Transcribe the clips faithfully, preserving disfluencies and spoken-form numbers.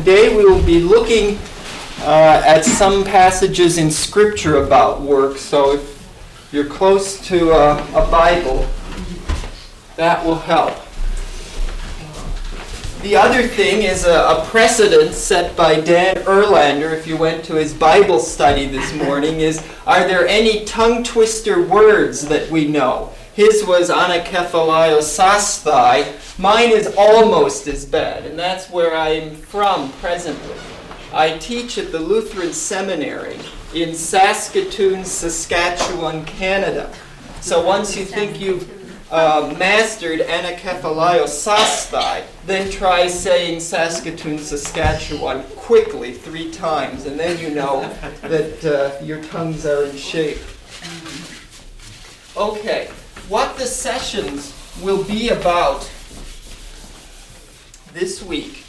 today we will be looking uh, at some passages in Scripture about work. So if you're close to uh, a Bible, that will help. The other thing is a, a precedent set by Dan Erlander, if you went to his Bible study this morning, is, are there any tongue twister words that we know? His was anakephaliosasthai. Mine is almost as bad, and that's where I'm from presently. I teach at the Lutheran Seminary in Saskatoon, Saskatchewan, Canada. So once you think you've uh, mastered anakephaliosasthai, then try saying Saskatoon, Saskatchewan quickly three times, and then you know that uh, your tongues are in shape. Okay. What the sessions will be about this week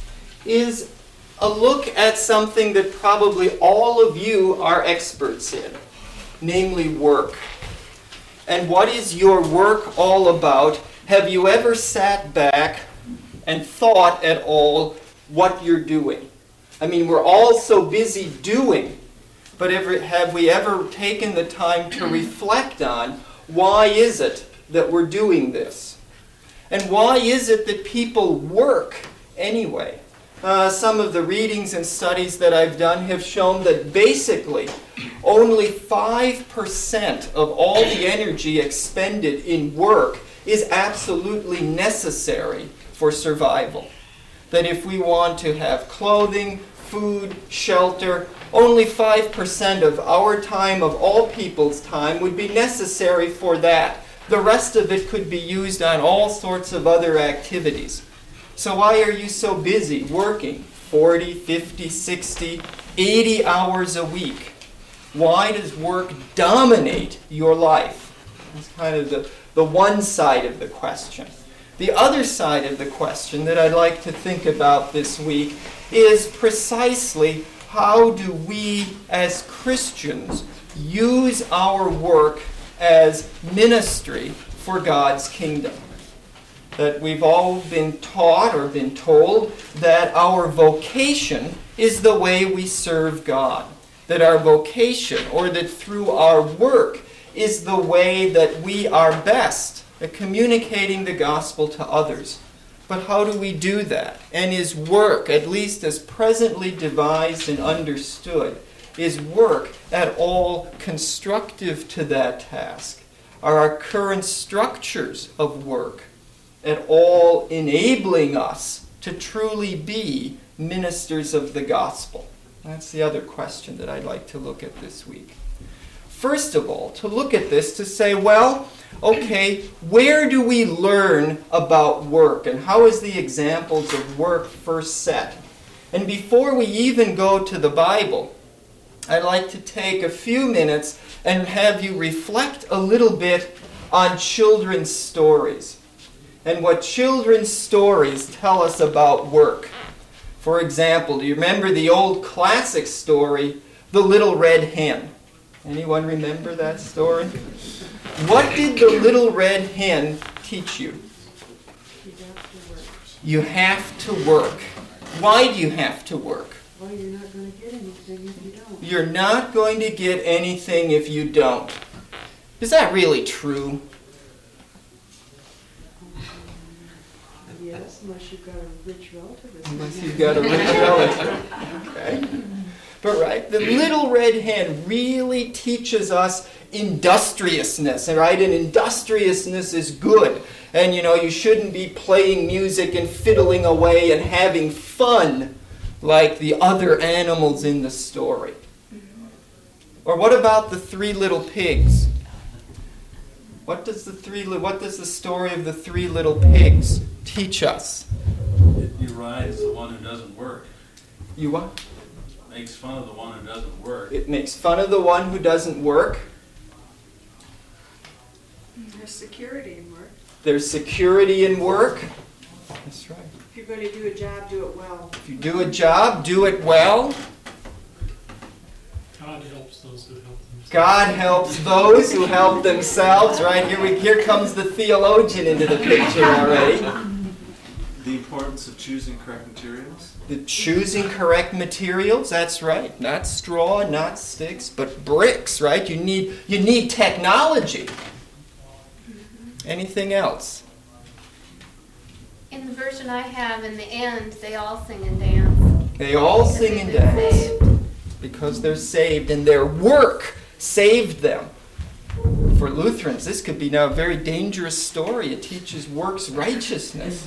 is a look at something that probably all of you are experts in, namely work. And what is your work all about? Have you ever sat back and thought at all what you're doing? I mean, we're all so busy doing, but ever, have we ever taken the time to reflect on why is it that we're doing this? And why is it that people work anyway? Uh, some of the readings and studies that I've done have shown that basically only five percent of all the energy expended in work is absolutely necessary for survival. That if we want to have clothing, food, shelter, only five percent of our time, of all people's time, would be necessary for that. The rest of it could be used on all sorts of other activities. So why are you so busy working forty, fifty, sixty, eighty hours a week? Why does work dominate your life? That's kind of the, the one side of the question. The other side of the question that I'd like to think about this week is precisely how do we as Christians use our work as ministry for God's kingdom? That we've all been taught or been told that our vocation is the way we serve God. That our vocation, or that through our work, is the way that we are best at communicating the gospel to others. But how do we do that? And is work, at least as presently devised and understood, is work at all constructive to that task? Are our current structures of work at all enabling us to truly be ministers of the gospel? That's the other question that I'd like to look at this week. First of all, to look at this, to say, well, okay, where do we learn about work, and how is the examples of work first set? And before we even go to the Bible, I'd like to take a few minutes and have you reflect a little bit on children's stories and what children's stories tell us about work. For example, do you remember the old classic story, The Little Red Hen? Anyone remember that story? What did the little red hen teach you? You have to work. Why do you have to work? Well, you're not going to get anything if you don't. You're not going to get anything if you don't. Is that really true? Yes, unless you've got a rich relative. Unless you've got a rich relative. Okay. But right, the little red hen really teaches us industriousness, right? And industriousness is good. And you know, you shouldn't be playing music and fiddling away and having fun like the other animals in the story. Or what about the three little pigs? What does the three what does the story of the three little pigs teach us? Uriah is the one who doesn't work. You what? Makes fun of the one who doesn't work. It makes fun of the one who doesn't work. There's security in work. There's security in work. That's right. If you're going to do a job, do it well. If you do a job, do it well. God helps those who help themselves. God helps those who help themselves. Right here, we here comes the theologian into the picture already. the importance of choosing correct materials. The choosing correct materials, that's right. Not straw, not sticks, but bricks, right? You need you need technology. Anything else? In the version I have, in the end, they all sing and dance. They all because sing they've and been dance saved. because they're saved and their work saved them. For Lutherans, this could be now a very dangerous story. It teaches works righteousness.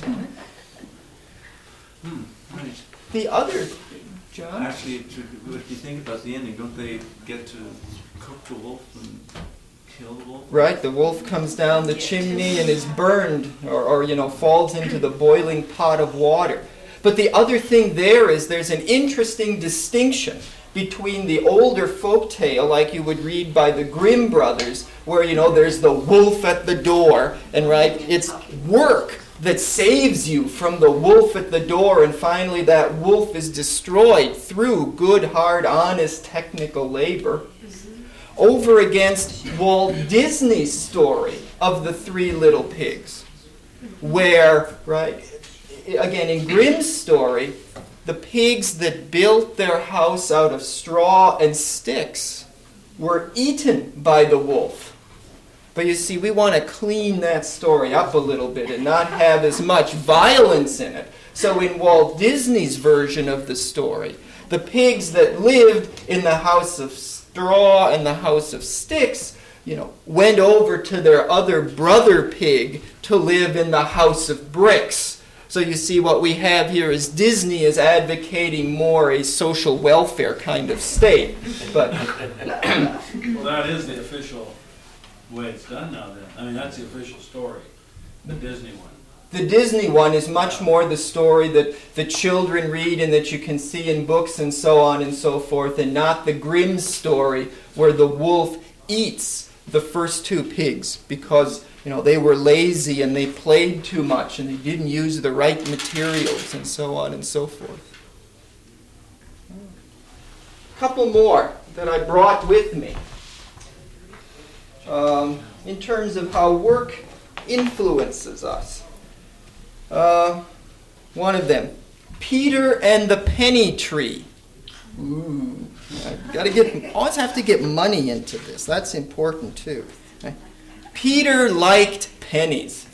Hmm. Right. The other, John? Actually, to, if you think about the ending, don't they get to cook the wolf and kill the wolf? Right, the wolf comes down the chimney and is burned, or, or you know, falls into the boiling pot of water. But the other thing there is there's an interesting distinction between the older folk tale, like you would read by the Grimm brothers, where, you know, there's the wolf at the door, and, right, it's work that saves you from the wolf at the door, and finally that wolf is destroyed through good, hard, honest, technical labor, over against Walt Disney's story of the Three Little Pigs, where, right, again, in Grimm's story, the pigs that built their house out of straw and sticks were eaten by the wolf. But you see, we want to clean that story up a little bit and not have as much violence in it. So in Walt Disney's version of the story, the pigs that lived in the house of straw and the house of sticks, you know, went over to their other brother pig to live in the house of bricks. So you see, what we have here is Disney is advocating more a social welfare kind of state. But Well, that is the official way it's done now then. I mean, that's the official story, the Disney one. the Disney one is much more the story that the children read and that you can see in books and so on and so forth, and not the Grimm story where the wolf eats the first two pigs because, you know, they were lazy and they played too much and they didn't use the right materials and so on and so forth. A couple more that I brought with me um, in terms of how work influences us. Uh, one of them, Peter and the Penny Tree. Ooh, I gotta get. Always have to get money into this. That's important too. Okay. Peter liked pennies,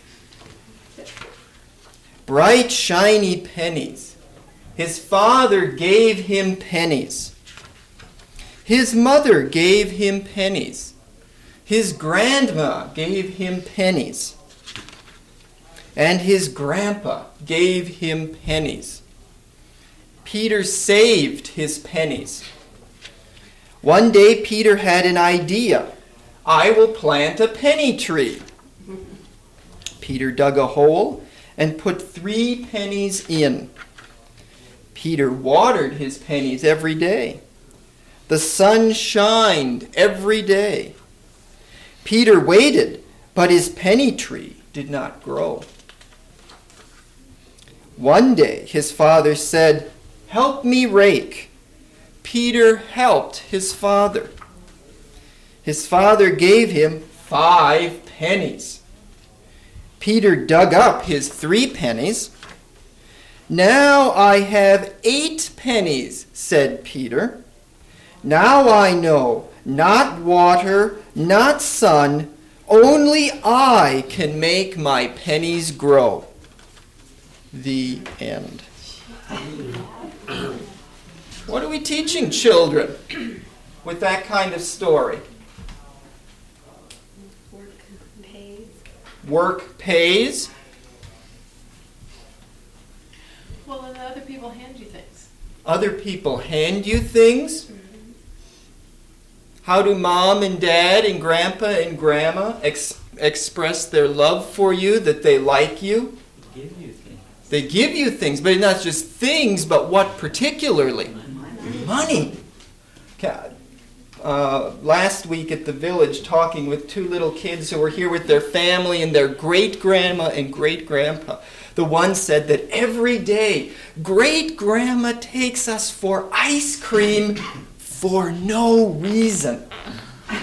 bright, shiny pennies. His father gave him pennies. His mother gave him pennies. His grandma gave him pennies. And his grandpa gave him pennies. Peter saved his pennies. One day Peter had an idea. I will plant a penny tree. Peter dug a hole and put three pennies in. Peter watered his pennies every day. The sun shined every day. Peter waited, but his penny tree did not grow. One day his father said, "Help me rake." Peter helped his father. His father gave him five pennies. Peter dug up his three pennies. "Now I have eight pennies," said Peter. "Now I know, not water, not sun, only I can make my pennies grow." The end. What are we teaching children with that kind of story? Work pays. Work pays. Well, and other people hand you things. Other people hand you things. How do mom and dad and grandpa and grandma ex- express their love for you, that they like you? Give you things. They give you things, but not just things, but what particularly? Money. Uh, last week at the village, talking with two little kids who were here with their family and their great-grandma and great-grandpa. The one said that every day, great-grandma takes us for ice cream for no reason.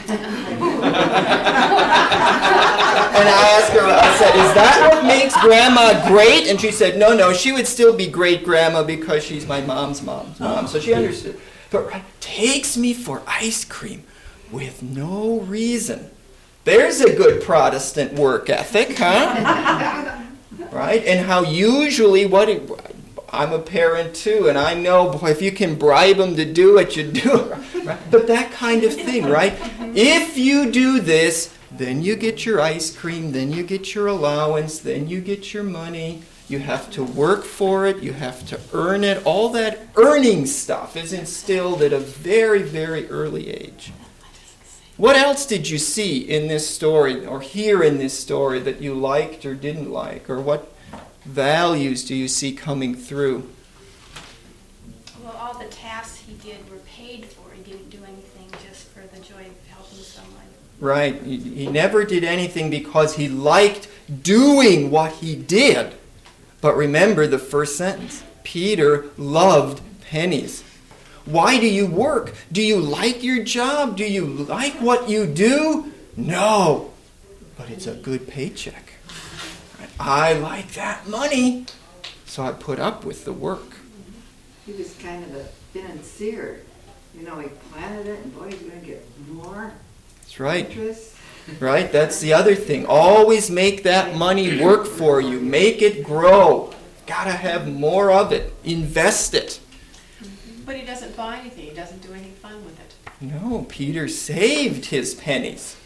And I asked her, I said, is that what makes Grandma great? And she said, no, no, she would still be great Grandma because she's my mom's mom's mom. So she understood. But right, takes me for ice cream with no reason. There's a good Protestant work ethic, huh? Right? And how usually, what it, I'm a parent too, and I know, boy, if you can bribe them to do it, you do it. Right? But that kind of thing, right? If you do this, then you get your ice cream, then you get your allowance, then you get your money. You have to work for it, you have to earn it. All that earning stuff is instilled at a very, very early age. What else did you see in this story or hear in this story that you liked or didn't like? Or what values do you see coming through? Well, all the tasks he did were paid for. He didn't do anything just for the joy of helping someone. Right. He, he never did anything because he liked doing what he did. But remember the first sentence. Peter loved pennies. Why do you work? Do you like your job? Do you like what you do? No. But it's a good paycheck. I like that money. So I put up with the work. He was kind of a financier. You know, he planted it, and boy, he's going to get more That's right. interest. Right? That's the other thing. Always make that money work for you. Make it grow. Gotta have more of it. Invest it. But he doesn't buy anything. He doesn't do anything fun with it. No, Peter saved his pennies.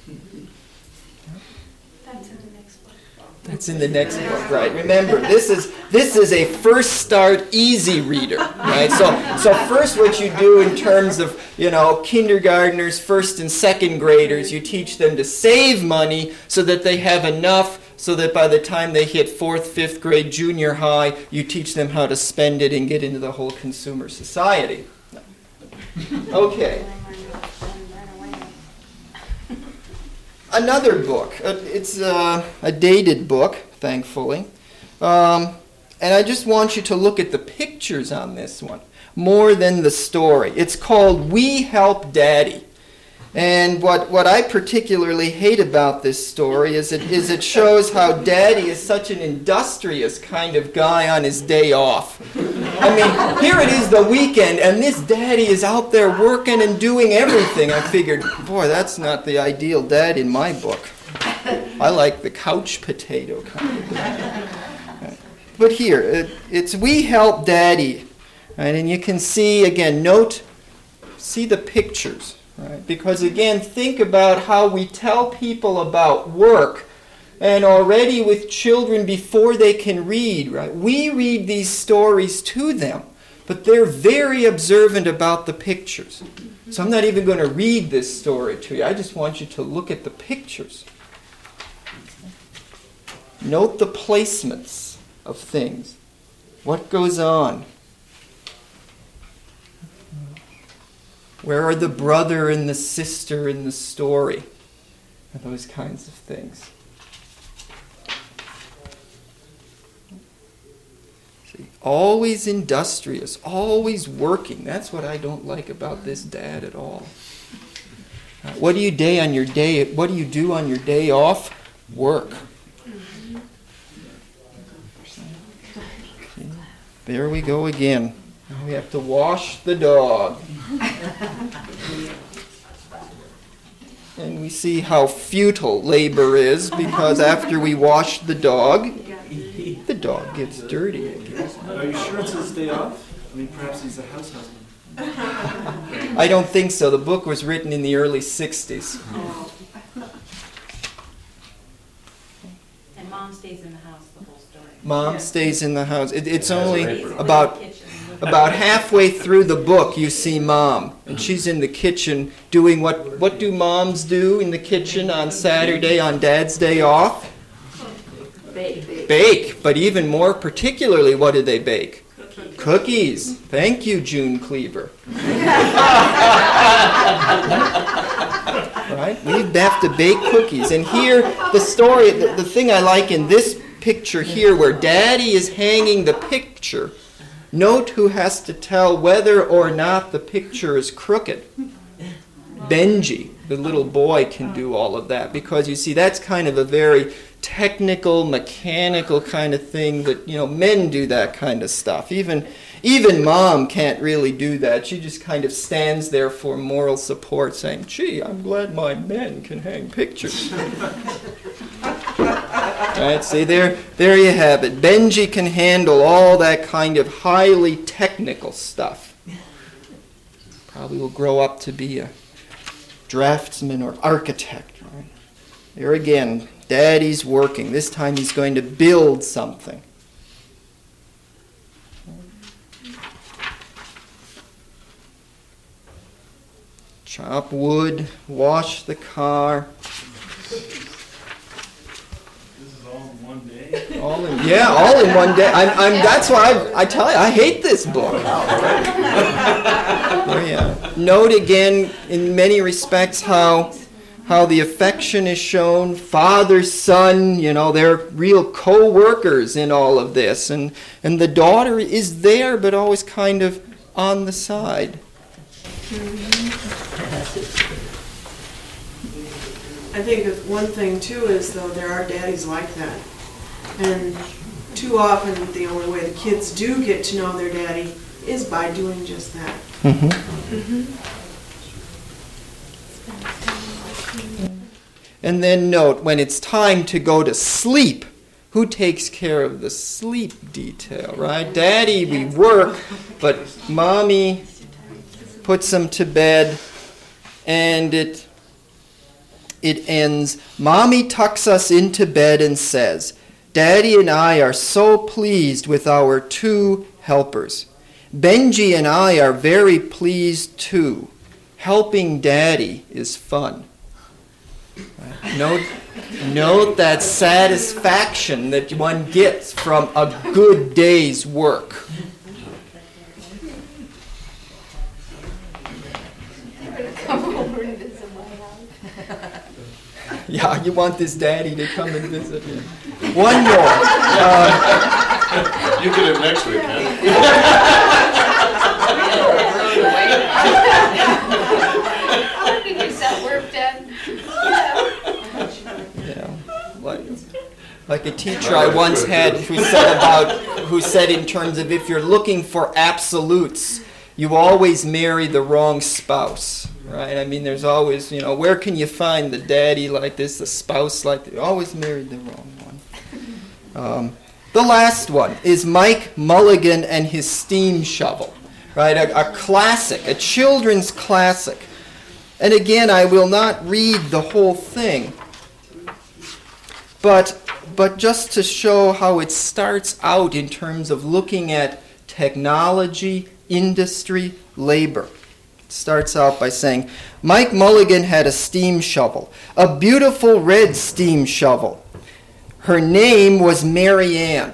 That's in the next book. That's in the next book, right? Remember, this is this is a first start easy reader, right? So so first what you do in terms of, you know, kindergartners, first and second graders, you teach them to save money so that they have enough so that by the time they hit fourth, fifth grade, junior high, you teach them how to spend it and get into the whole consumer society. Okay. Another book. Uh, it's uh, a dated book, thankfully. Um, and I just want you to look at the pictures on this one, more than the story. It's called We Help Daddy. And what, what I particularly hate about this story is it, is it shows how Daddy is such an industrious kind of guy on his day off. I mean, here it is the weekend, and this Daddy is out there working and doing everything. I figured, boy, that's not the ideal dad in my book. I like the couch potato kind of dad. But here, it, it's We Help Daddy. Right? And you can see, again, note, see the pictures. Right? Because again, think about how we tell people about work, and already with children before they can read, right? We read these stories to them, but they're very observant about the pictures. So I'm not even going to read this story to you. I just want you to look at the pictures. Note the placements of things. What goes on? Where are the brother and the sister in the story? Those kinds of things. See, always industrious, always working. That's what I don't like about this dad at all. Uh, what do you day on your day? What do you do on your day off? Work. Okay. There we go again. Now we have to wash the dog. And we see how futile labor is, because after we wash the dog, the dog gets dirty again. Are you sure it's his day off? I mean, perhaps he's a house husband. I don't think so. The book was written in the early sixties. And Mom stays in the house the whole story. Mom stays in the house. It, it's only about... About halfway through the book, you see Mom, and she's in the kitchen doing what, what do moms do in the kitchen on Saturday on Dad's day off? Bake. Bake, but even more particularly, what do they bake? Cookies. Cookies. Thank you, June Cleaver. Right? We have to bake cookies. And here, the story, the, the thing I like in this picture here, where Daddy is hanging the picture, note who has to tell whether or not the picture is crooked. Benji, the little boy, can do all of that, because you see, that's kind of a very technical, mechanical kind of thing that, you know, men do that kind of stuff. Even even mom can't really do that. She just kind of stands there for moral support, saying, gee, I'm glad my men can hang pictures. Right, see, there, there you have it. Benji can handle all that kind of highly technical stuff. Probably will grow up to be a draftsman or architect. Right? There again, Daddy's working. This time he's going to build something. Chop wood, wash the car. One day. All in, yeah, all in one day. I'm, I'm, that's why I, I tell you, I hate this book. Oh, yeah. Note again, in many respects, how how the affection is shown. Father, son, you know, they're real co-workers in all of this. And, and the daughter is there, but always kind of on the side. I think that one thing too is, though, there are daddies like that. And too often the only way the kids do get to know their daddy is by doing just that. Mm-hmm. Mm-hmm. And then note, when it's time to go to sleep, who takes care of the sleep detail, right? Daddy, we work, but mommy puts them to bed, and it it ends. Mommy tucks us into bed and says, Daddy and I are so pleased with our two helpers. Benji and I are very pleased too. Helping Daddy is fun. Right? Note, note that satisfaction that one gets from a good day's work. Yeah, you want this daddy to come and visit you. One more. Um, you get it next week, man. How did you use that word, Ben? Yeah, like, like a teacher I once had who said about, who said in terms of if you're looking for absolutes, you always marry the wrong spouse. Right? I mean, there's always, you know, where can you find the daddy like this, the spouse like this? You always married the wrong one. Um, the last one is Mike Mulligan and his steam shovel. Right? A, a classic, a children's classic. And again, I will not read the whole thing. But, but just to show how it starts out in terms of looking at technology, industry, labor. Starts out by saying, Mike Mulligan had a steam shovel, a beautiful red steam shovel. Her name was Mary Ann.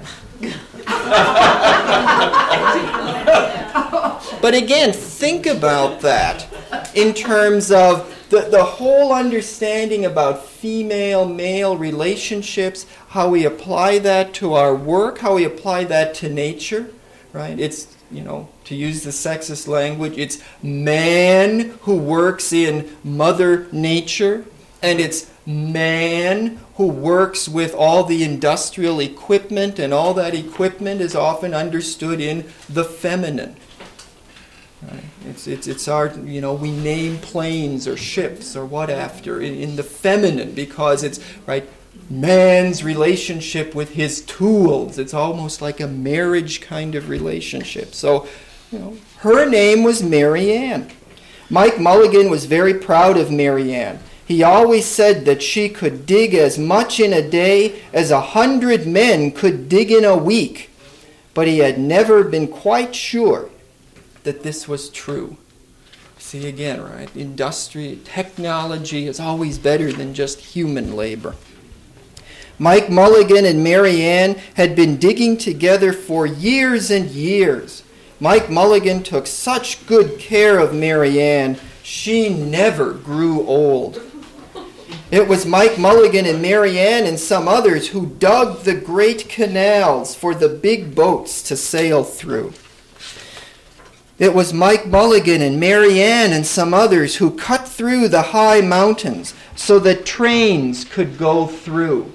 But again, think about that in terms of the, the whole understanding about female-male relationships, how we apply that to our work, how we apply that to nature, right? It's, you know, to use the sexist language, it's man who works in Mother Nature, and it's man who works with all the industrial equipment, and all that equipment is often understood in the feminine. Right? It's, it's, it's our, you know, we name planes or ships or what after in, in the feminine because it's, right, man's relationship with his tools. It's almost like a marriage kind of relationship. So, you know, her name was Mary Ann. Mike Mulligan was very proud of Mary Ann. He always said that she could dig as much in a day as a hundred men could dig in a week. But he had never been quite sure that this was true. See again, right? Industry, technology is always better than just human labor. Mike Mulligan and Mary Ann had been digging together for years and years. Mike Mulligan took such good care of Mary Ann, she never grew old. It was Mike Mulligan and Mary Ann and some others who dug the great canals for the big boats to sail through. It was Mike Mulligan and Mary Ann and some others who cut through the high mountains so that trains could go through.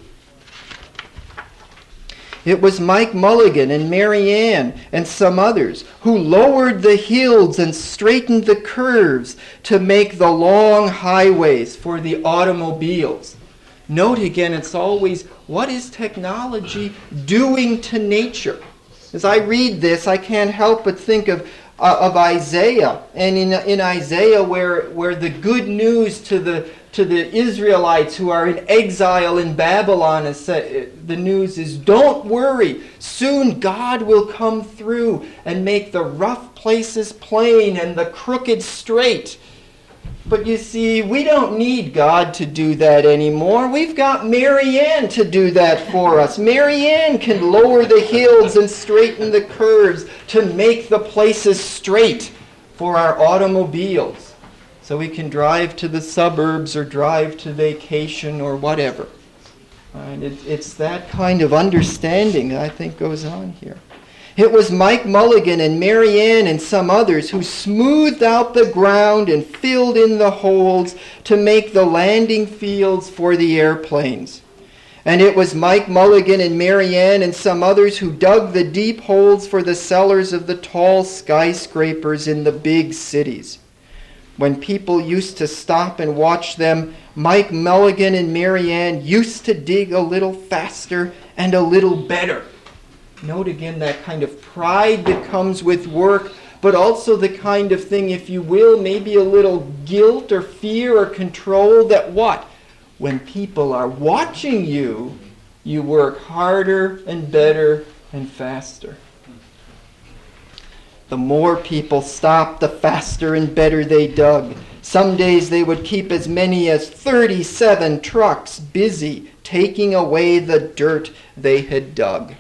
It was Mike Mulligan and Mary Ann and some others who lowered the hills and straightened the curves to make the long highways for the automobiles. Note again, it's always, what is technology doing to nature? As I read this, I can't help but think of uh, of Isaiah, and in in Isaiah, where where the good news to the to the Israelites who are in exile in Babylon is said, the news is, don't worry, soon God will come through and make the rough places plain and the crooked straight. But you see, we don't need God to do that anymore. We've got Mary Ann to do that for us. Mary Ann can lower the hills and straighten the curves to make the places straight for our automobiles, so we can drive to the suburbs or drive to vacation or whatever. And it, it's that kind of understanding that I think goes on here. It was Mike Mulligan and Mary Ann and some others who smoothed out the ground and filled in the holes to make the landing fields for the airplanes. And it was Mike Mulligan and Mary Ann and some others who dug the deep holes for the cellars of the tall skyscrapers in the big cities. When people used to stop and watch them, Mike Mulligan and Mary Ann used to dig a little faster and a little better. Note again that kind of pride that comes with work, but also the kind of thing, if you will, maybe a little guilt or fear or control that what? When people are watching you, you work harder and better and faster. The more people stopped, the faster and better they dug. Some days they would keep as many as thirty-seven trucks busy taking away the dirt they had dug.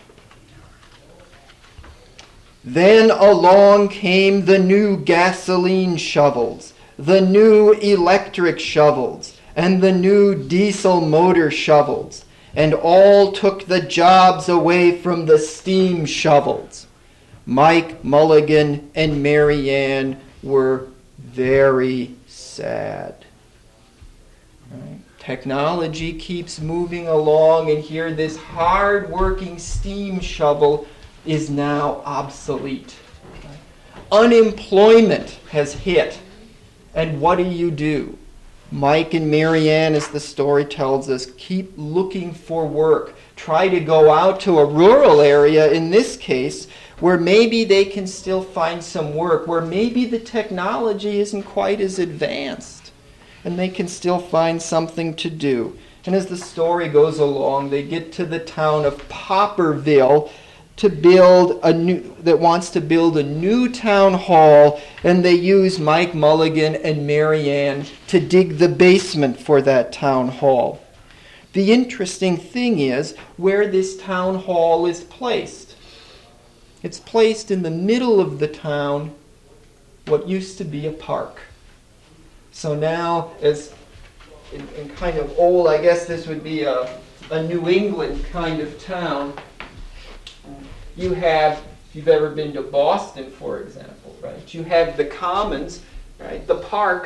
Then along came the new gasoline shovels, the new electric shovels, and the new diesel motor shovels, and all took the jobs away from the steam shovels. Mike Mulligan and Mary Ann were very sad. Right? Technology keeps moving along, and here this hard-working steam shovel is now obsolete. Unemployment has hit. And what do you do? Mike and Mary Ann, as the story tells us, keep looking for work. Try to go out to a rural area, in this case, where maybe they can still find some work, where maybe the technology isn't quite as advanced, and they can still find something to do. And as the story goes along, they get to the town of Popperville, to build a new, that wants to build a new town hall, and they use Mike Mulligan and Mary Ann to dig the basement for that town hall. The interesting thing is where this town hall is placed. It's placed in the middle of the town, what used to be a park. So now, as in, in kind of old, I guess this would be a, a New England kind of town. You have, if you've ever been to Boston, for example, right? You have the commons, right? The park.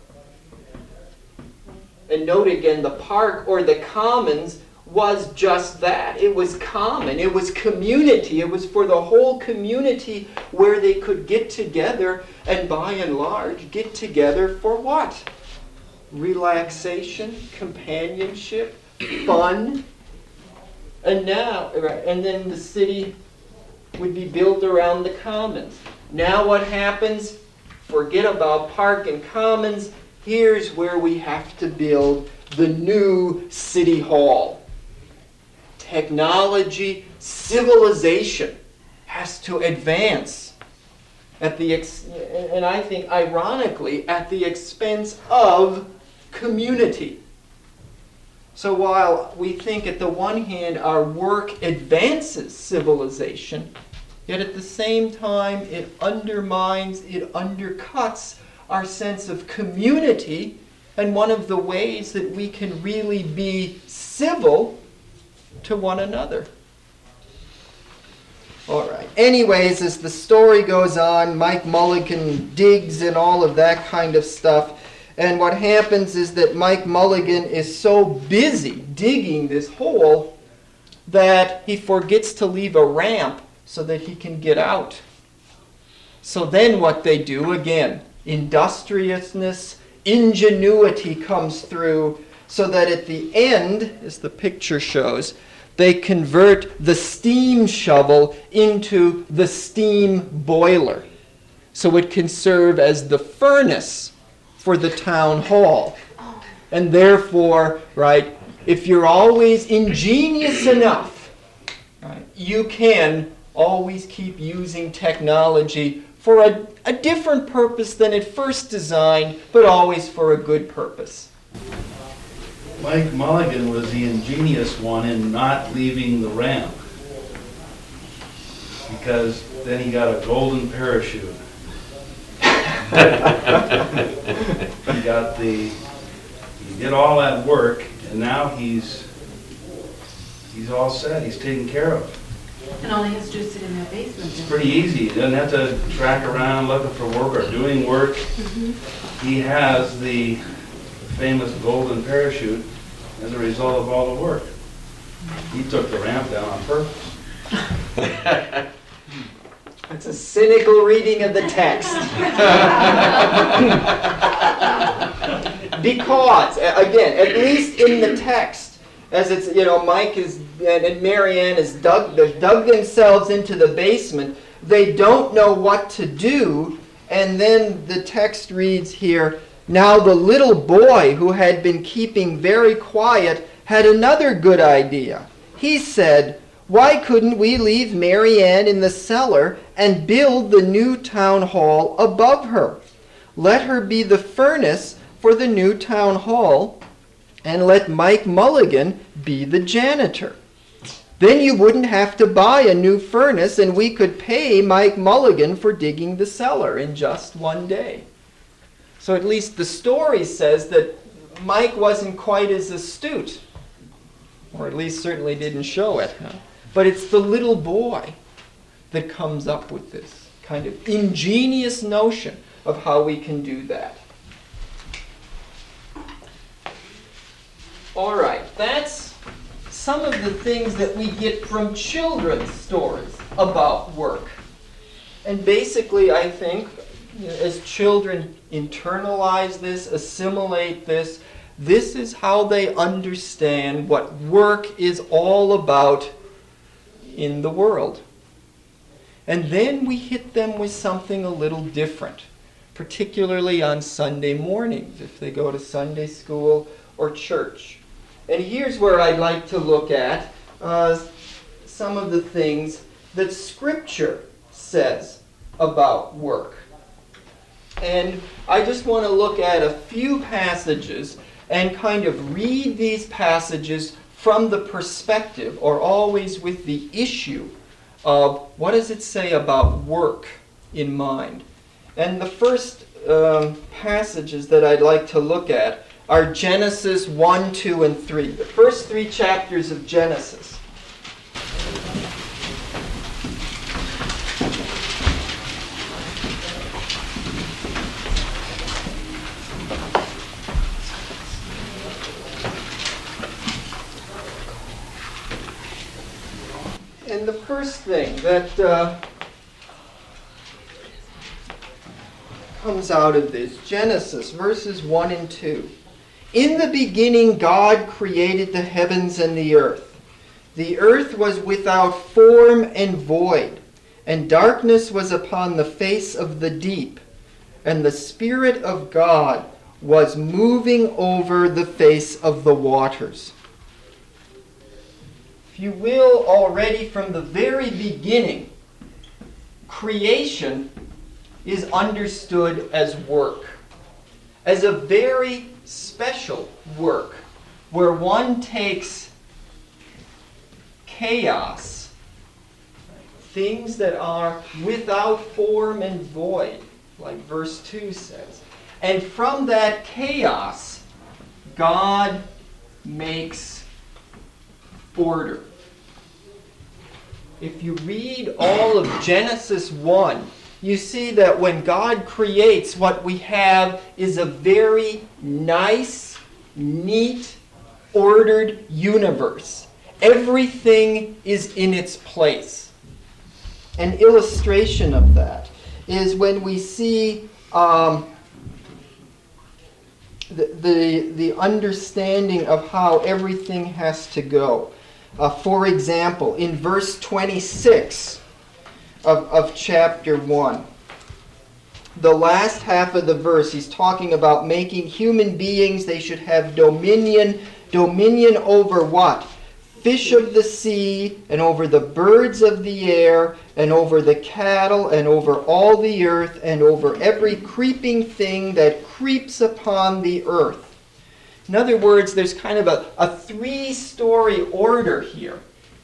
And note again, the park or the commons was just that. It was common. It was community. It was for the whole community where they could get together and by and large get together for what? Relaxation, companionship, fun. And now, right, and then the city would be built around the commons. Now what happens? Forget about park and commons. Here's where we have to build the new city hall. Technology, civilization has to advance at the ex- and I think ironically at the expense of community. So while we think at the one hand our work advances civilization, yet at the same time it undermines, it undercuts our sense of community, and one of the ways that we can really be civil to one another. All right. Anyways, as the story goes on, Mike Mulligan digs and all of that kind of stuff. And what happens is that Mike Mulligan is so busy digging this hole that he forgets to leave a ramp so that he can get out. So then what they do, again, industriousness, ingenuity comes through so that at the end, as the picture shows, they convert the steam shovel into the steam boiler. So it can serve as the furnace for the town hall. And therefore, right, if you're always ingenious enough, right, you can always keep using technology for a, a different purpose than it first designed, but always for a good purpose. Mike Mulligan was the ingenious one in not leaving the ramp, because then he got a golden parachute. He got the, he did all that work, and now he's, he's all set, he's taken care of. And all he has to do is sit in their basement. It's pretty easy, he doesn't have to track around looking for work or doing work. Mm-hmm. He has the famous golden parachute as a result of all the work. He took the ramp down on purpose. It's a cynical reading of the text. Because, again, at least in the text, as it's, you know, Mike is, and, and Marianne has dug, they've dug themselves into the basement, they don't know what to do, and then the text reads here, now the little boy who had been keeping very quiet had another good idea. He said, why couldn't we leave Marianne in the cellar and build the new town hall above her? Let her be the furnace for the new town hall, and let Mike Mulligan be the janitor. Then you wouldn't have to buy a new furnace, and we could pay Mike Mulligan for digging the cellar in just one day. So at least the story says that Mike wasn't quite as astute, or at least certainly didn't show it. Huh? But it's the little boy that comes up with this kind of ingenious notion of how we can do that. All right, that's some of the things that we get from children's stories about work. And basically, I think, you know, as children internalize this, assimilate this, this is how they understand what work is all about in the world. And then we hit them with something a little different, particularly on Sunday mornings, if they go to Sunday school or church. And here's where I'd like to look at uh, some of the things that Scripture says about work. And I just want to look at a few passages and kind of read these passages from the perspective, or always with the issue, of what does it say about work in mind. And the first um, passages that I'd like to look at are Genesis one, two, and three. The first three chapters of Genesis. And the first thing that uh, comes out of this, Genesis, verses one and two. In the beginning, God created the heavens and the earth. The earth was without form and void, and darkness was upon the face of the deep, and the Spirit of God was moving over the face of the waters. If you will, already from the very beginning, creation is understood as work, as a very special work, where one takes chaos, things that are without form and void, like verse two says, and from that chaos, God makes order. if you read all of Genesis one, you see that when God creates, what we have is a very nice, neat, ordered universe. Everything is in its place. An illustration of that is when we see um, the, the, the understanding of how everything has to go. Uh, for example, in verse twenty-six of, of chapter one, the last half of the verse, he's talking about making human beings, they should have dominion. Dominion over what? Fish of the sea, and over the birds of the air, and over the cattle, and over all the earth, and over every creeping thing that creeps upon the earth. In other words, there's kind of a, a three-story order here.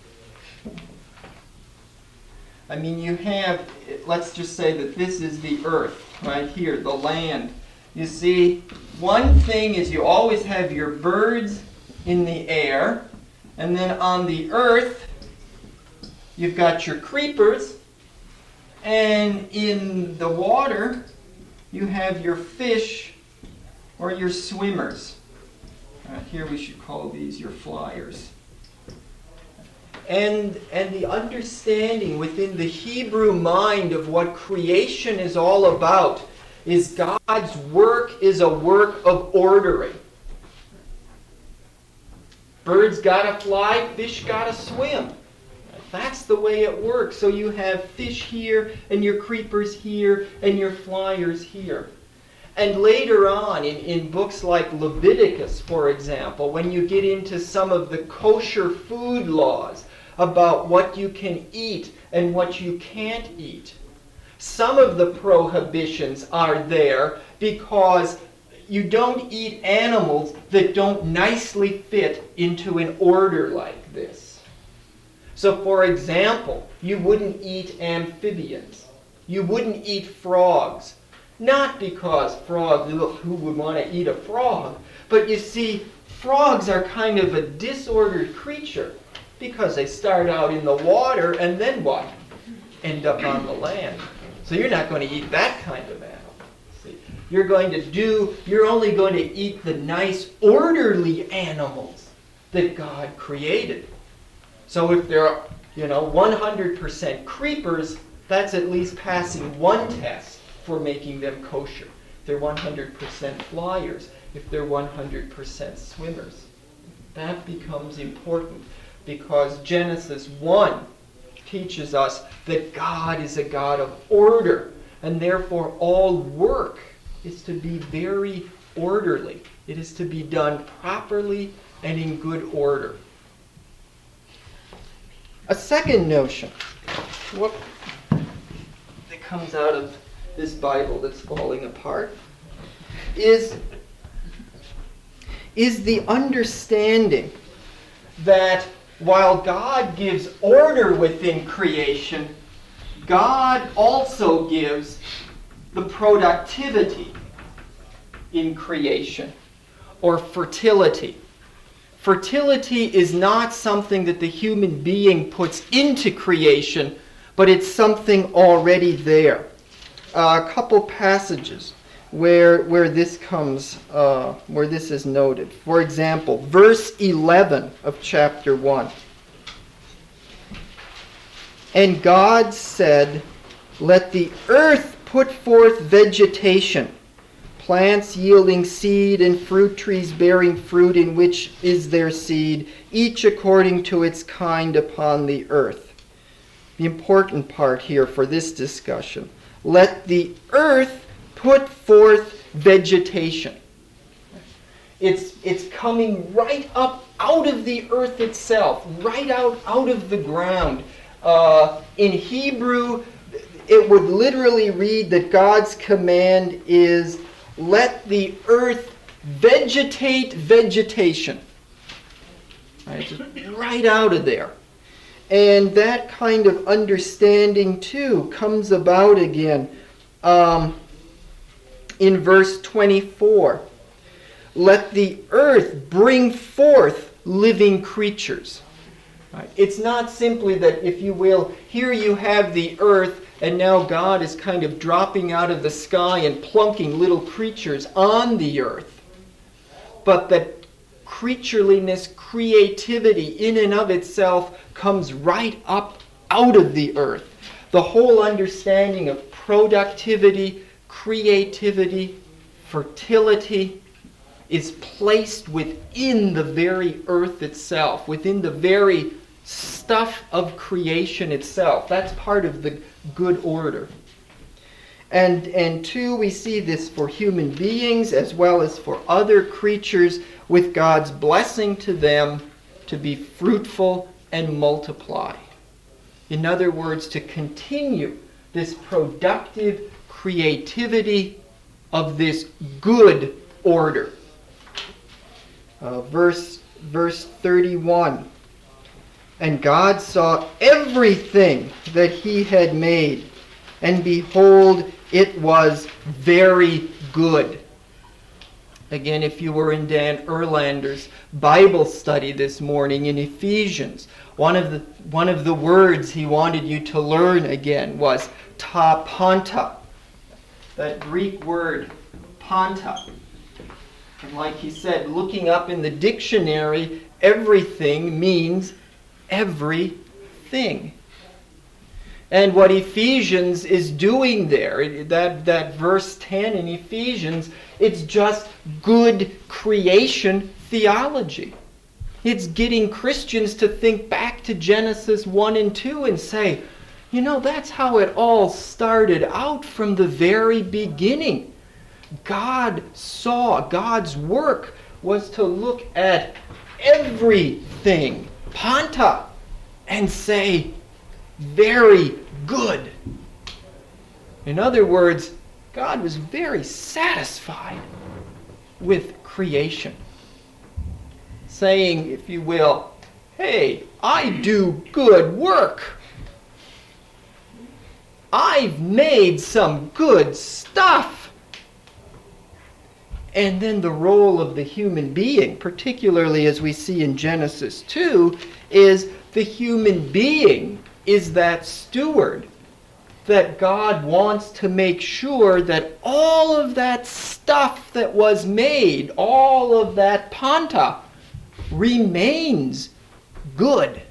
I mean, you have, let's just say that this is the earth, right here, the land. You see, one thing is you always have your birds in the air, and then on the earth, you've got your creepers, and in the water, you have your fish or your swimmers. Uh, here we should call these your flyers. And, and the understanding within the Hebrew mind of what creation is all about is God's work is a work of ordering. Birds gotta fly, fish gotta swim. That's the way it works. So you have fish here, and your creepers here, and your flyers here. And later on, in, in books like Leviticus, for example, when you get into some of the kosher food laws about what you can eat and what you can't eat, some of the prohibitions are there because you don't eat animals that don't nicely fit into an order like this. So, for example, you wouldn't eat amphibians. You wouldn't eat frogs. Not because frogs, look, who would want to eat a frog? But you see, frogs are kind of a disordered creature because they start out in the water and then what? End up on the land. So you're not going to eat that kind of animal. See, you're going to do, you're only going to eat the nice, orderly animals that God created. So if there are, you know, one hundred percent creepers, that's at least passing one test for making them kosher. If they're one hundred percent flyers, if they're one hundred percent swimmers. That becomes important because Genesis one teaches us that God is a God of order, and therefore all work is to be very orderly. It is to be done properly and in good order. A second notion, whoop, that comes out of this Bible that's falling apart, is, is the understanding that while God gives order within creation, God also gives the productivity in creation, or fertility. Fertility is not something that the human being puts into creation, but it's something already there. Uh, a couple passages where where this comes, uh, where this is noted. For example, verse eleven of chapter one. And God said, "Let the earth put forth vegetation, plants yielding seed and fruit trees bearing fruit in which is their seed, each according to its kind upon the earth." The important part here for this discussion. Let the earth put forth vegetation. It's, it's coming right up out of the earth itself, right out, out of the ground. Uh, in Hebrew, it would literally read that God's command is, let the earth vegetate vegetation. Right, just right out of there. And that kind of understanding, too, comes about again um, in verse twenty-four. Let the earth bring forth living creatures. Right? It's not simply that, if you will, here you have the earth, and now God is kind of dropping out of the sky and plunking little creatures on the earth. But that creatureliness, creativity in and of itself comes right up out of the earth. The whole understanding of productivity, creativity, fertility is placed within the very earth itself, within the very stuff of creation itself. That's part of the good order. And, and two, we see this for human beings as well as for other creatures, with God's blessing to them to be fruitful and multiply. In other words, to continue this productive creativity of this good order. Uh, verse, verse thirty-one. And God saw everything that he had made, and behold, it was very good. Again, if you were in Dan Erlander's Bible study this morning in Ephesians, one of the one of the words he wanted you to learn again was ta panta. That Greek word, panta. And like he said, looking up in the dictionary, everything means everything. And what Ephesians is doing there, that, that verse ten in Ephesians, it's just good creation theology. It's getting Christians to think back to Genesis one and two and say, you know, that's how it all started out from the very beginning. God saw, God's work was to look at everything, panta, and say, very good. In other words, God was very satisfied with creation. Saying, if you will, hey, I do good work. I've made some good stuff. And then the role of the human being, particularly as we see in Genesis two, is the human being is that steward that God wants to make sure that all of that stuff that was made, all of that panta, remains good.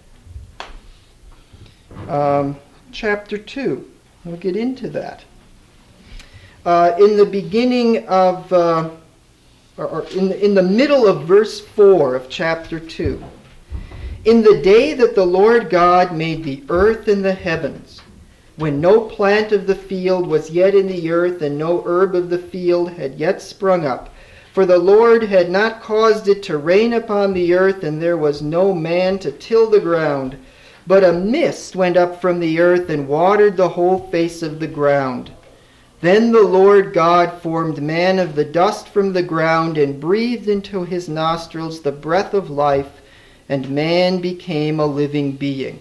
Um, chapter two, we'll get into that. Uh, in the beginning of, uh, or, or in, the, in the middle of verse four of chapter two, in the day that the Lord God made the earth and the heavens, when no plant of the field was yet in the earth, and no herb of the field had yet sprung up, for the Lord had not caused it to rain upon the earth, and there was no man to till the ground. But a mist went up from the earth and watered the whole face of the ground. Then the Lord God formed man of the dust from the ground, and breathed into his nostrils the breath of life, and man became a living being.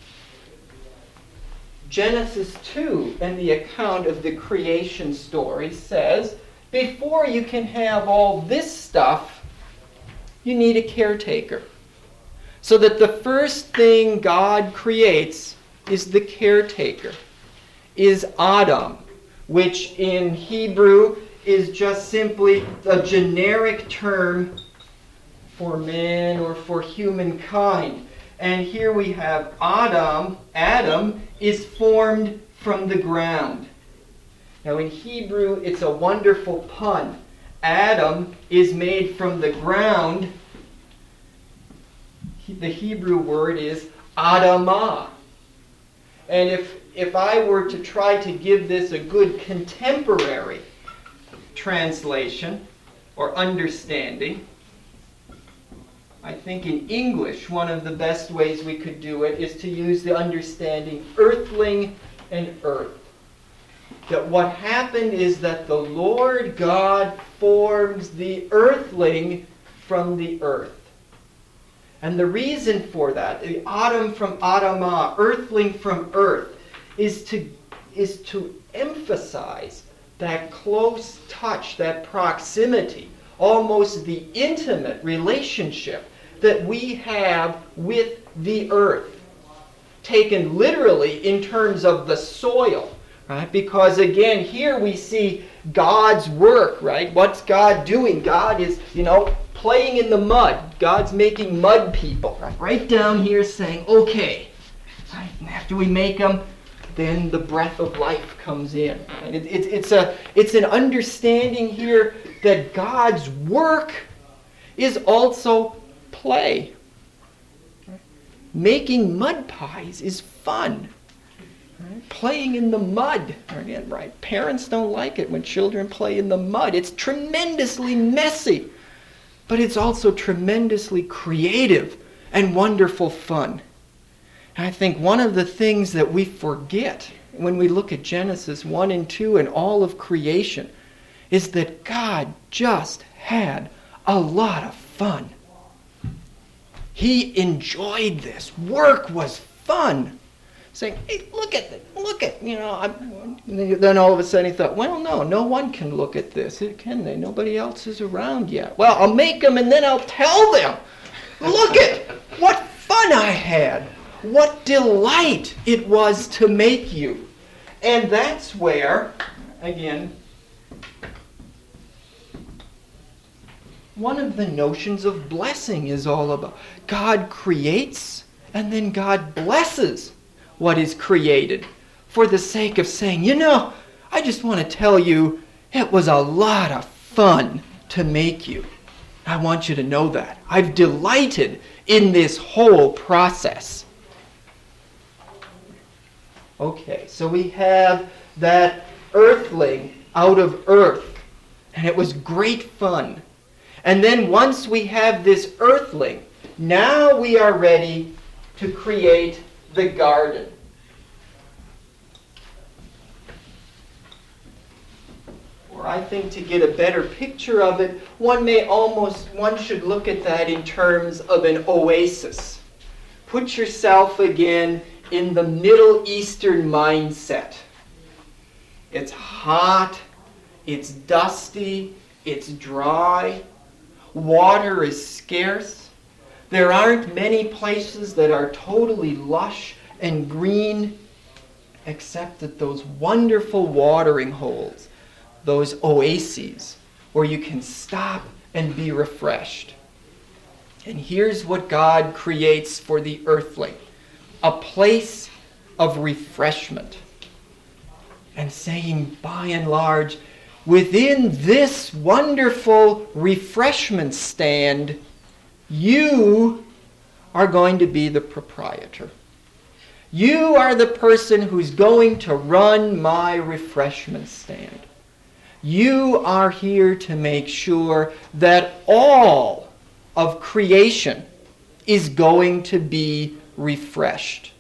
Genesis two and the account of the creation story says, before you can have all this stuff, you need a caretaker. So that the first thing God creates is the caretaker, is Adam, which in Hebrew is just simply a generic term for man or for humankind. And here we have Adam. Adam is formed from the ground. Now in Hebrew, it's a wonderful pun. Adam is made from the ground. The Hebrew word is Adamah. And if, if I were to try to give this a good contemporary translation or understanding, I think in English, one of the best ways we could do it is to use the understanding earthling and earth. That what happened is that the Lord God forms the earthling from the earth. And the reason for that, the Adam from Adamah, earthling from earth, is to, is to emphasize that close touch, that proximity, almost the intimate relationship that we have with the earth, taken literally in terms of the soil, right? Because again, here we see God's work, right? What's God doing? God is, you know, playing in the mud. God's making mud people, right? Right down here saying, okay, right? And after we make them, then the breath of life comes in. Right? It, it, it's a, it's an understanding here that God's work is also play. Making mud pies is fun. Right? Playing in the mud. Again, right? Parents don't like it when children play in the mud. It's tremendously messy, but it's also tremendously creative and wonderful fun. And I think one of the things that we forget when we look at Genesis one and two and all of creation is that God just had a lot of fun. He enjoyed this. Work was fun. Saying, hey, look at it, look at, you know, I'm, then all of a sudden he thought, well, no, no one can look at this, can they? Nobody else is around yet. Well, I'll make them and then I'll tell them, look at what fun I had. What delight it was to make you. And that's where, again, one of the notions of blessing is all about. God creates and then God blesses what is created for the sake of saying, you know, I just want to tell you it was a lot of fun to make you. I want you to know that. I've delighted in this whole process. Okay, so we have that earthling out of earth, and it was great fun. And then once we have this earthling, now we are ready to create the garden. Or I think to get a better picture of it, one may almost, one should look at that in terms of an oasis. Put yourself again in the Middle Eastern mindset. It's hot, it's dusty, it's dry, water is scarce. There aren't many places that are totally lush and green except at those wonderful watering holes, those oases where you can stop and be refreshed. And here's what God creates for the earthling. A place of refreshment. And saying, by and large, within this wonderful refreshment stand, you are going to be the proprietor. You are the person who's going to run my refreshment stand. You are here to make sure that all of creation is going to be refreshed.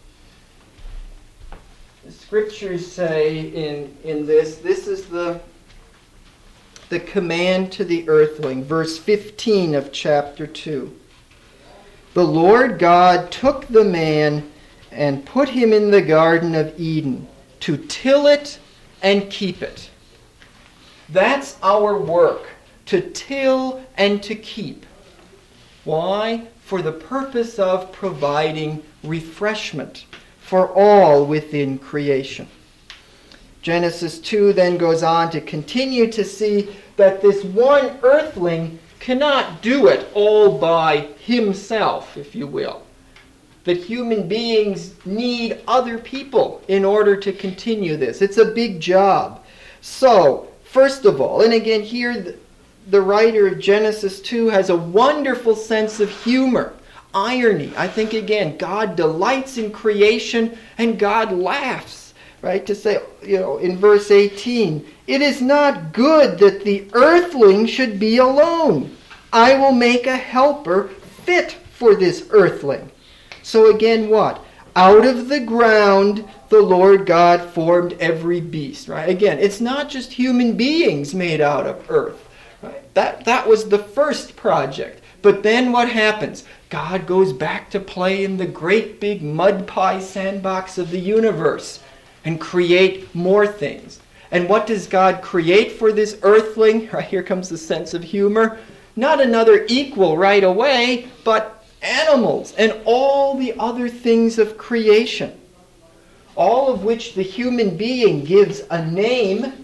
The scriptures say in, in this, this is the, the command to the earthling, verse fifteen of chapter two. The Lord God took the man and put him in the Garden of Eden to till it and keep it. That's our work, to till and to keep. Why? For the purpose of providing refreshment for all within creation. Genesis two then goes on to continue to see that this one earthling cannot do it all by himself, if you will. That human beings need other people in order to continue this. It's a big job. So, first of all, and again here the, the writer of Genesis two has a wonderful sense of humor, irony. I think again, God delights in creation and God laughs, right? To say, you know, in verse eighteen, it is not good that the earthling should be alone. I will make a helper fit for this earthling. So again, what? Out of the ground the Lord God formed every beast, right? Again, it's not just human beings made out of earth, right? That, that was the first project. But then what happens? God goes back to play in the great big mud pie sandbox of the universe and create more things. And what does God create for this earthling? Right, here comes the sense of humor. Not another equal right away, but animals, and all the other things of creation, all of which the human being gives a name.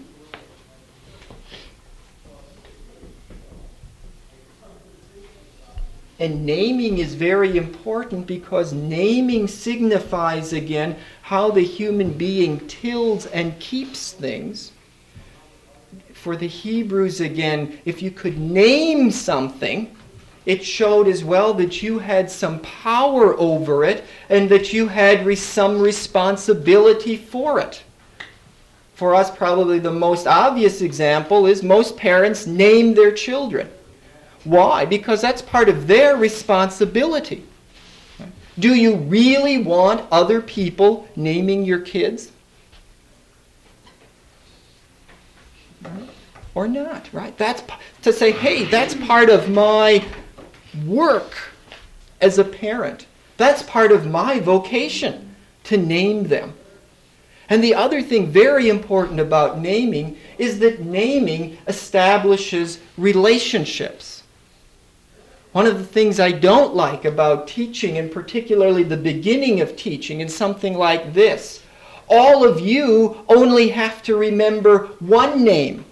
And naming is very important because naming signifies, again, how the human being tills and keeps things. For the Hebrews, again, if you could name something, it showed as well that you had some power over it and that you had re- some responsibility for it. For us, probably the most obvious example is most parents name their children. Why? Because that's part of their responsibility. Do you really want other people naming your kids? Or not, right? That's to say, hey, that's part of my work as a parent. That's part of my vocation, to name them. And the other thing very important about naming is that naming establishes relationships. One of the things I don't like about teaching, and particularly the beginning of teaching, is something like this. All of you only have to remember one name.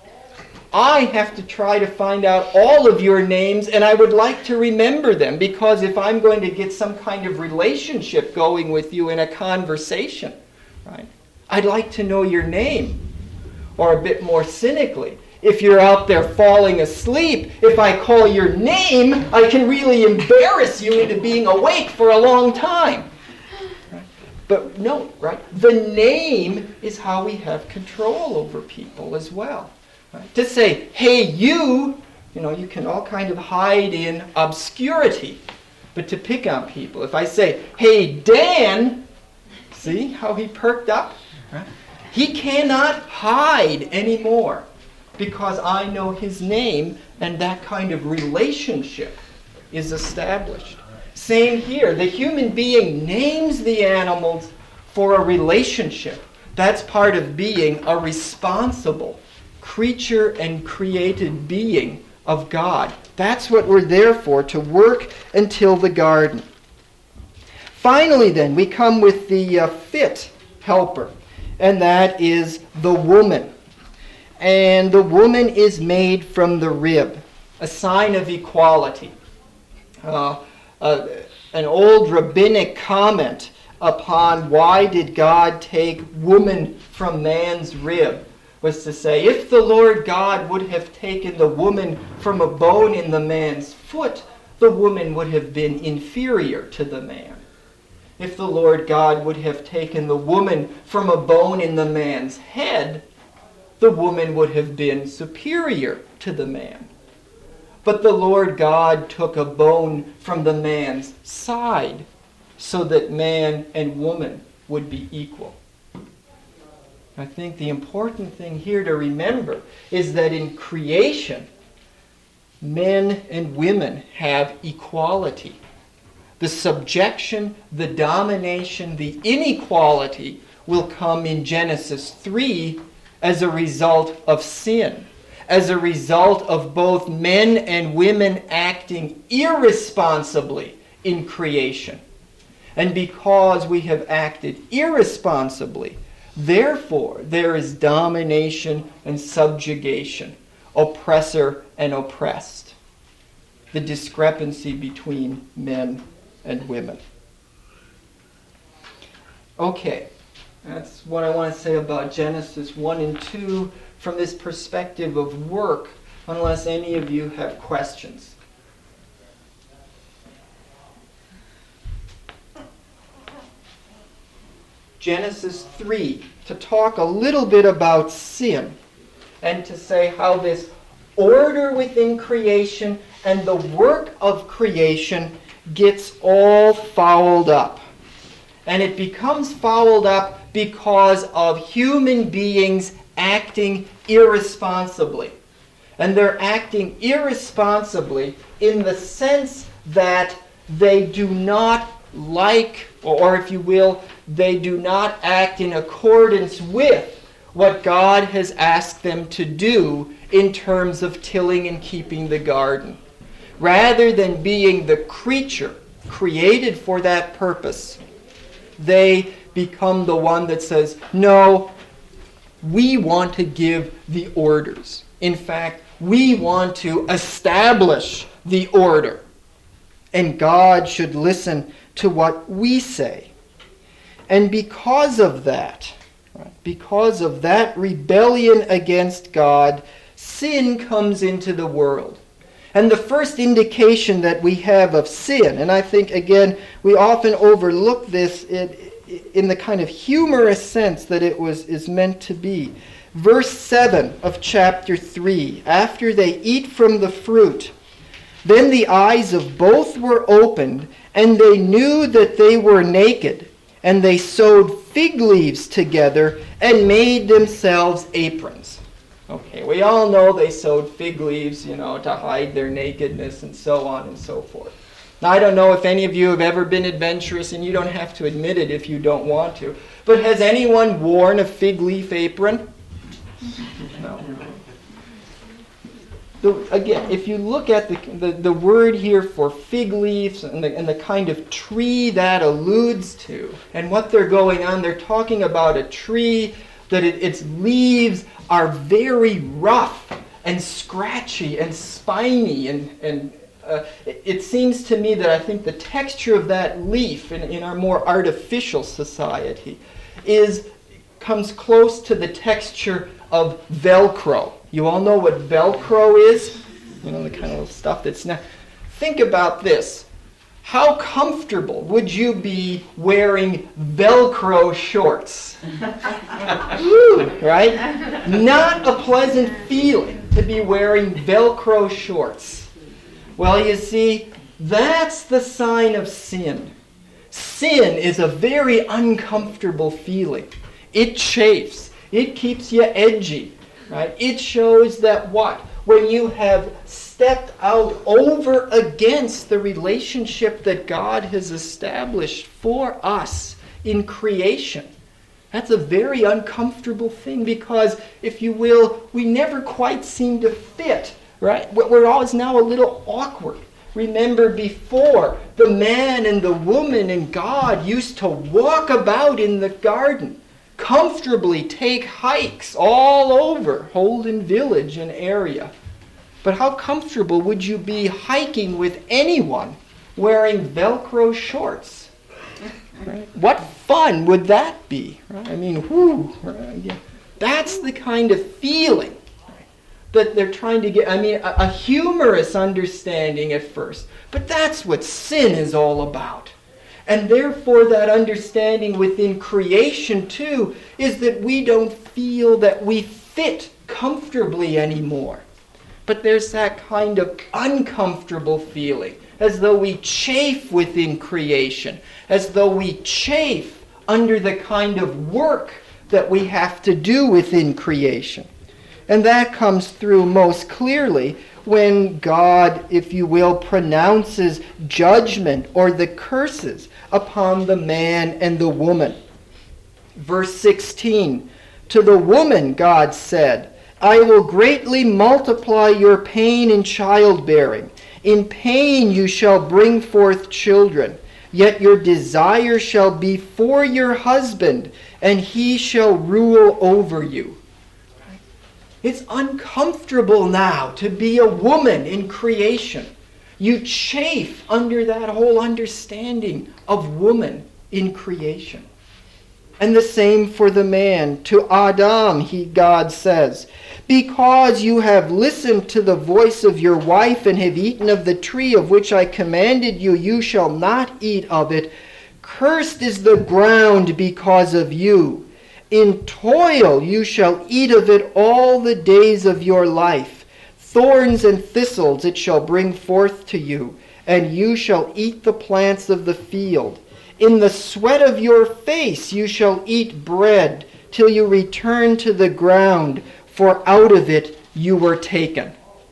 I have to try to find out all of your names, and I would like to remember them, because if I'm going to get some kind of relationship going with you in a conversation, right, I'd like to know your name. Or a bit more cynically, if you're out there falling asleep, if I call your name, I can really embarrass you into being awake for a long time. Right? But no, right? The name is how we have control over people as well. Right? To say, hey, you, you know, you can all kind of hide in obscurity. But to pick on people, if I say, hey, Dan, see how he perked up? Right? He cannot hide anymore, because I know his name, and that kind of relationship is established. Same here. The human being names the animals for a relationship. That's part of being a responsible creature and created being of God. That's what we're there for, to work and till the garden. Finally, then, we come with the uh, fit helper, and that is the woman. And the woman is made from the rib, a sign of equality. Uh, uh, an old rabbinic comment upon why did God take woman from man's rib was to say, if the Lord God would have taken the woman from a bone in the man's foot, the woman would have been inferior to the man. If the Lord God would have taken the woman from a bone in the man's head, the woman would have been superior to the man. But the Lord God took a bone from the man's side so that man and woman would be equal. I think the important thing here to remember is that in creation, men and women have equality. The subjection, the domination, the inequality will come in Genesis three as a result of sin, as a result of both men and women acting irresponsibly in creation. And because we have acted irresponsibly, therefore there is domination and subjugation, oppressor and oppressed. The discrepancy between men and women. Okay. That's what I want to say about Genesis one and two from this perspective of work, unless any of you have questions. Genesis three, to talk a little bit about sin, and to say how this order within creation and the work of creation gets all fouled up. And it becomes fouled up because of human beings acting irresponsibly. And they're acting irresponsibly in the sense that they do not like, or if you will, they do not act in accordance with what God has asked them to do in terms of tilling and keeping the garden. Rather than being the creature created for that purpose, they become the one that says, no, we want to give the orders. In fact, we want to establish the order. And God should listen to what we say. And because of that, right, because of that rebellion against God, sin comes into the world. And the first indication that we have of sin, and I think, again, we often overlook this in, in the kind of humorous sense that it was is meant to be. Verse seven of chapter three, after they eat from the fruit, then the eyes of both were opened, and they knew that they were naked, and they sewed fig leaves together and made themselves aprons. Okay, we all know they sewed fig leaves, you know, to hide their nakedness and so on and so forth. Now, I don't know if any of you have ever been adventurous, and you don't have to admit it if you don't want to, but has anyone worn a fig leaf apron? No. The, again, if you look at the, the, the word here for fig leaves and the, and the kind of tree that alludes to, and what they're going on, they're talking about a tree that it, its leaves are very rough and scratchy and spiny. And, and uh, it, it seems to me that I think the texture of that leaf in, in our more artificial society is comes close to the texture of Velcro. You all know what Velcro is? You know, the kind of stuff that's not. Think about this. How comfortable would you be wearing Velcro shorts? Woo, right? Not a pleasant feeling to be wearing Velcro shorts. Well, you see, that's the sign of sin. Sin is a very uncomfortable feeling. It chafes. It keeps you edgy. Right? It shows that what? When you have stepped out over against the relationship that God has established for us in creation. That's a very uncomfortable thing because, if you will, we never quite seem to fit. Right? We're always now a little awkward. Remember, before, the man and the woman and God used to walk about in the garden, comfortably take hikes all over Holden Village and area. But how comfortable would you be hiking with anyone wearing Velcro shorts? Right? What fun would that be? Right? I mean, whoo, right? Yeah. That's the kind of feeling that they're trying to get. I mean, a, a humorous understanding at first, but that's what sin is all about. And therefore, that understanding within creation, too, is that we don't feel that we fit comfortably anymore. But there's that kind of uncomfortable feeling, as though we chafe within creation, as though we chafe under the kind of work that we have to do within creation. And that comes through most clearly when God, if you will, pronounces judgment or the curses upon the man and the woman. Verse sixteen, to the woman God said, I will greatly multiply your pain in childbearing. In pain you shall bring forth children. Yet your desire shall be for your husband, and he shall rule over you. It's uncomfortable now to be a woman in creation. You chafe under that whole understanding of woman in creation. And the same for the man. To Adam, he, God says, because you have listened to the voice of your wife and have eaten of the tree of which I commanded you, you shall not eat of it. Cursed is the ground because of you. In toil you shall eat of it all the days of your life. Thorns and thistles it shall bring forth to you, and you shall eat the plants of the field. In the sweat of your face you shall eat bread, till you return to the ground, for out of it you were taken.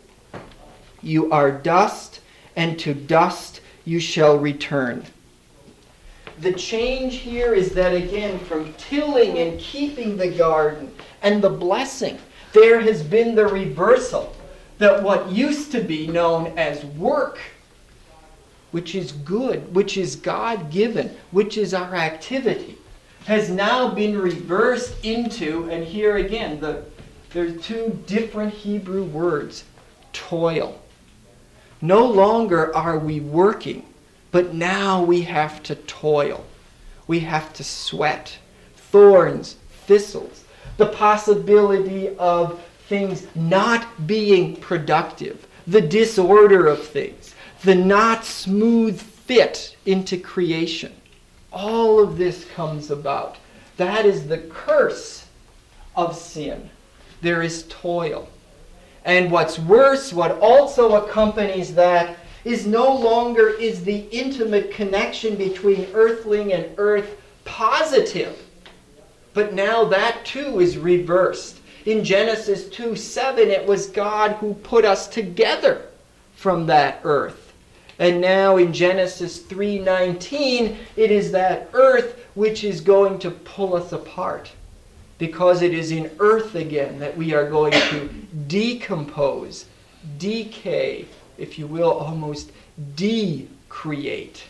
You are dust, and to dust you shall return. The change here is that, again, from tilling and keeping the garden and the blessing, there has been the reversal, that what used to be known as work which is good, which is God-given, which is our activity, has now been reversed into, and here again, the, there's two different Hebrew words, toil. No longer are we working, but now we have to toil. We have to sweat. Thorns, thistles, the possibility of things not being productive, the disorder of things, the not smooth fit into creation. All of this comes about. That is the curse of sin. There is toil. And what's worse, what also accompanies that, is no longer is the intimate connection between earthling and earth positive. But now that too is reversed. In Genesis two seven, it was God who put us together from that earth. And now in Genesis three nineteen, it is that earth which is going to pull us apart. Because it is in earth again that we are going to decompose, decay, if you will, almost de-create.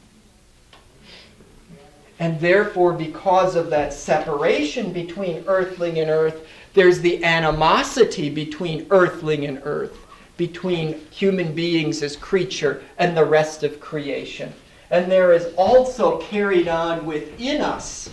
And therefore, because of that separation between earthling and earth, there's the animosity between earthling and earth, between human beings as creature and the rest of creation. And there is also carried on within us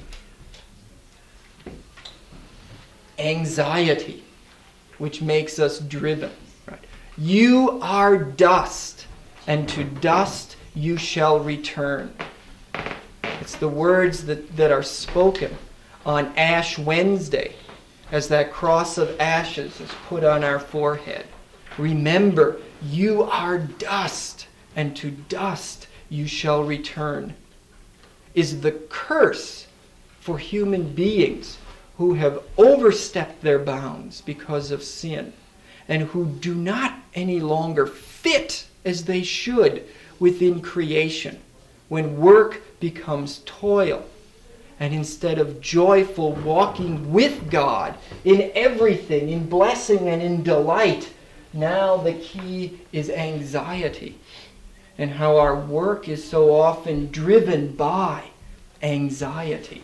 anxiety, which makes us driven. Right? You are dust, and to dust you shall return. It's the words that, that are spoken on Ash Wednesday as that cross of ashes is put on our forehead. Remember, you are dust, and to dust you shall return. Is the curse for human beings who have overstepped their bounds because of sin, and who do not any longer fit as they should within creation, when work becomes toil, and instead of joyful walking with God in everything, in blessing and in delight, now the key is anxiety, and how our work is so often driven by anxiety.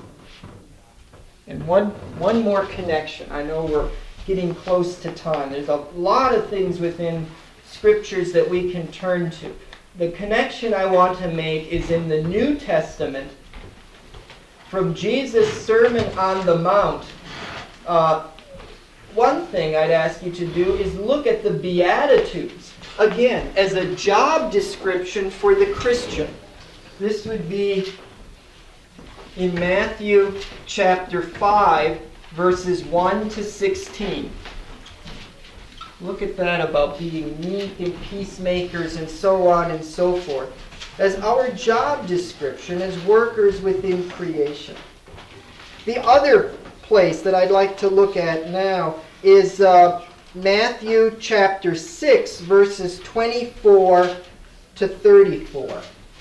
And one, one more connection. I know we're getting close to time. There's a lot of things within scriptures that we can turn to. The connection I want to make is in the New Testament from Jesus' Sermon on the Mount. Uh, one thing I'd ask you to do is look at the Beatitudes, again, as a job description for the Christian. This would be in Matthew chapter five, verses one to sixteen. Look at that about being meek and peacemakers and so on and so forth, as our job description as workers within creation. The other place that I'd like to look at now is uh, Matthew chapter six, verses twenty-four to thirty-four.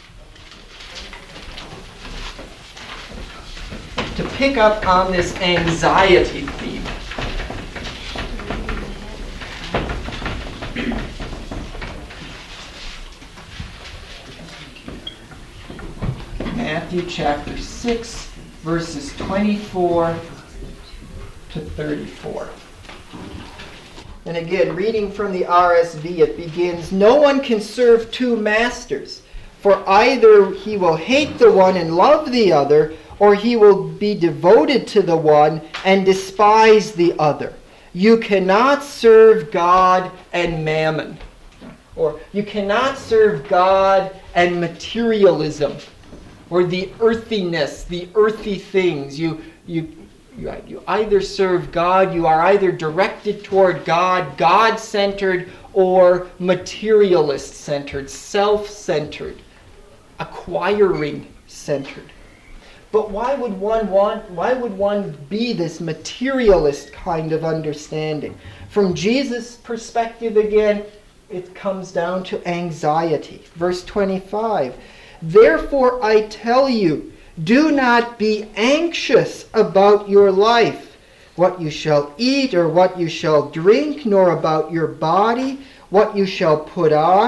To pick up on this anxiety theme. Matthew chapter six, verses twenty-four to thirty-four. And again, reading from the R S V, it begins, "No one can serve two masters, for either he will hate the one and love the other, or he will be devoted to the one and despise the other. You cannot serve God and mammon." Or you cannot serve God and materialism, or the earthiness, the earthy things. You, you, you, you either serve God, you are either directed toward God, God-centered, or materialist-centered, self-centered, acquiring-centered. But why would one want, why would one be this materialist kind of understanding? From Jesus' perspective again, it comes down to anxiety. Verse twenty-five, "Therefore I tell you, do not be anxious about your life, what you shall eat or what you shall drink, nor about your body, what you shall put on.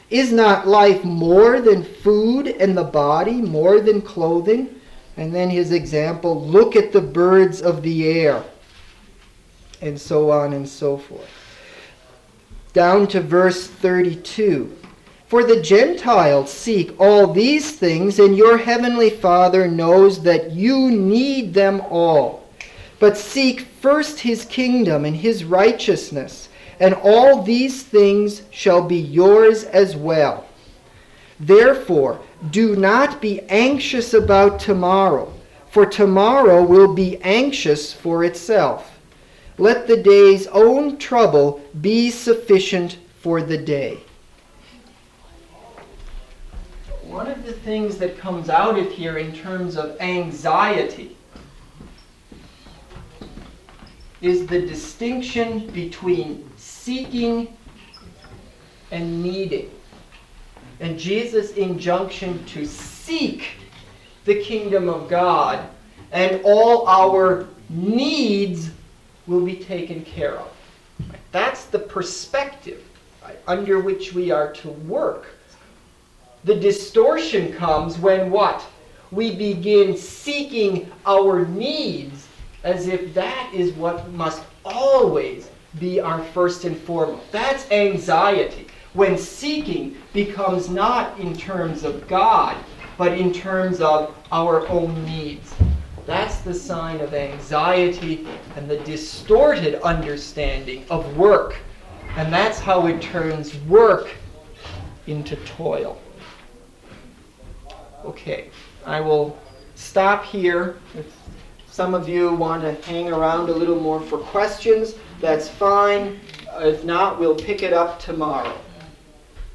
Is not life more than food, and the body more than clothing? And then his example, look at the birds of the air, and so on and so forth. Down to verse thirty-two. For the Gentiles seek all these things, and your heavenly Father knows that you need them all. But seek first his kingdom and his righteousness, and all these things shall be yours as well. Therefore, do not be anxious about tomorrow, for tomorrow will be anxious for itself. Let the day's own trouble be sufficient for the day. One of the things that comes out of here in terms of anxiety is the distinction between seeking and needing. And Jesus' injunction to seek the kingdom of God, and all our needs will be taken care of. That's the perspective, right, under which we are to work. The distortion comes when what? We begin seeking our needs as if that is what must always be our first and foremost. That's anxiety. When seeking becomes not in terms of God, but in terms of our own needs. That's the sign of anxiety and the distorted understanding of work. And that's how it turns work into toil. Okay, I will stop here. If some of you want to hang around a little more for questions, that's fine. If not, we'll pick it up tomorrow.